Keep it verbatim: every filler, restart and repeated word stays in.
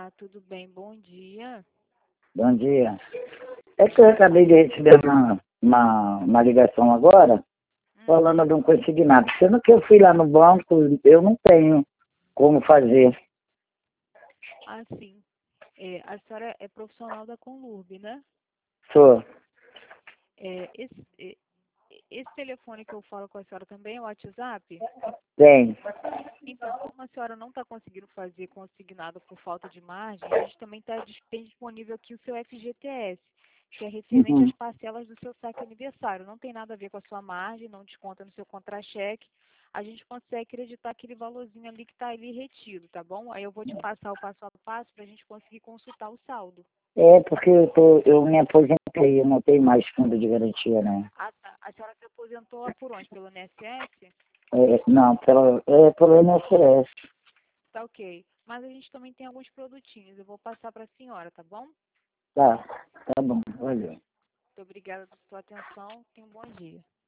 Olá, tudo bem? Bom dia. Bom dia. É que eu acabei de receber uma, uma, uma ligação agora, Hum, falando de um consignado. Sendo que eu fui lá no banco, eu não tenho como fazer. ah, sim. É, a senhora é profissional da Conlurb, né? Sou. É, esse, é, esse telefone que eu falo com a senhora também é o WhatsApp? Tem. Então, como a senhora não está conseguindo fazer consignado por falta de margem, a gente também tá, dis- tem disponível aqui o seu F G T S, que é referente às Uhum. parcelas do seu saque aniversário. Não tem nada a ver com a sua margem, não desconta no seu contra-cheque. A gente consegue acreditar aquele valorzinho ali que está ali retido, tá bom? Aí eu vou te passar o passo a passo para a gente conseguir consultar o saldo. É porque eu, tô, eu me aposentei, eu não tenho mais fundo de garantia, né? Ah, tá. A senhora se aposentou por onde? Pelo I N S S? É, não, pelo, é pelo I N S S. Tá ok. Mas a gente também tem alguns produtinhos. Eu vou passar para a senhora, tá bom? Tá, tá bom, valeu. Muito obrigada pela sua atenção. Tenha um bom dia.